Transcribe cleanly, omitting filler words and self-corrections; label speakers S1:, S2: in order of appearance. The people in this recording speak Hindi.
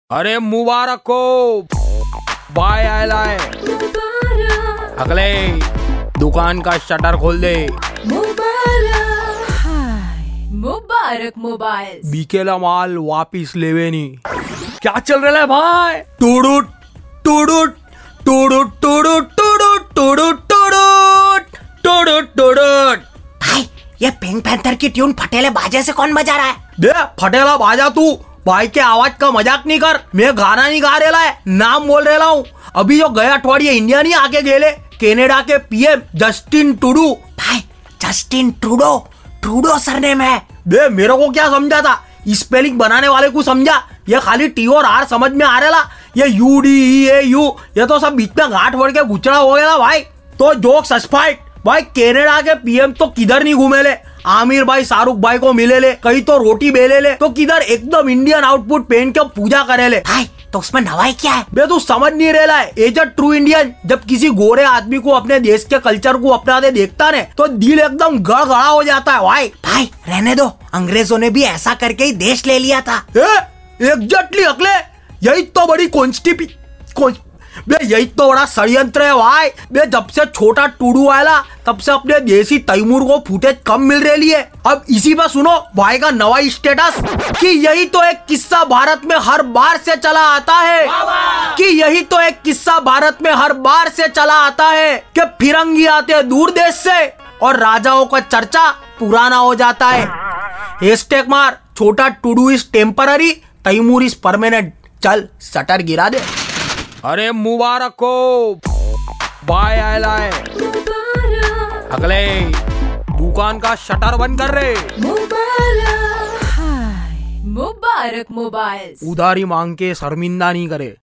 S1: अरे मुबारक हो, भाई आयलाय। अगले दुकान का शटर खोल दे।
S2: मुबारक मोबाइल
S1: बिकेला माल वापिस लेवे नहीं। क्या चल रहा है भाई? टूडूट टूडूट टूडूट टूडूट टूडूट टूडूट टूडूट टूडूट टूडूट।
S3: भाई ये पिंक पैंथर की ट्यून फटेले बाजे से कौन बजा रहा है?
S1: दे फटेला बाजा तू। भाई के आवाज का मजाक नहीं कर। मैं गाना नहीं गा रेला है, नाम बोल रेला हूँ। अभी जो गया अठवाडिये इंडिया नहीं आके गेले कनाडा के पीएम जस्टिन ट्रूडो।
S3: भाई जस्टिन ट्रूडो, ट्रूडो सरनेम है।
S1: बे मेरे को क्या समझा था? स्पेलिंग बनाने वाले को समझा। ये खाली टी और आर समझ में आ रेला। ये U D E A U, ये तो सब बीच में गांठ बढ़ के गुचड़ा हो गया भाई। तो जोक सस्पाइट भाई, कनाडा के पीएम तो किधर नहीं घूमे ले। आमिर भाई शाहरुख भाई को मिले ले, कहीं तो रोटी बेले ले, तो किधर एकदम इंडियन आउटपुट पहन के पूजा करे ले।
S3: भाई तो उसमें नवाई क्या है?
S1: बे तू समझ नहीं रहा है। एज अ ट्रू इंडियन जब किसी गोरे आदमी को अपने देश के कल्चर को अपनाते देखता ने तो दिल एकदम गड़गड़ा हो जाता है भाई।
S3: भाई रहने दो, अंग्रेजों ने भी ऐसा करके ही देश ले लिया था।
S1: एग्जैक्टली अगले, यही तो बड़ी यही तो बड़ा षड्यंत्र है भाई। बे जब से छोटा टूडू आयला तब से अपने देसी तैमूर को फुटेज कम मिल रही है। अब इसी पर सुनो भाई का नवा स्टेटस कि यही तो एक किस्सा भारत में हर बार से चला आता है। कि यही तो एक किस्सा भारत में हर बार से चला आता है कि फिरंगी आते दूर देश से और राजाओं का चर्चा पुराना हो जाता है। हैशटैग मार, छोटा टूडू is temporary, Taimur is permanent. चल शटर गिरा दे। अरे मुबारक हो, भाई आयलाय। अगले दुकान का शटर बंद कर रहे।
S2: मुबारक मोबाइल
S1: उधारी मांग के शर्मिंदा नहीं करे।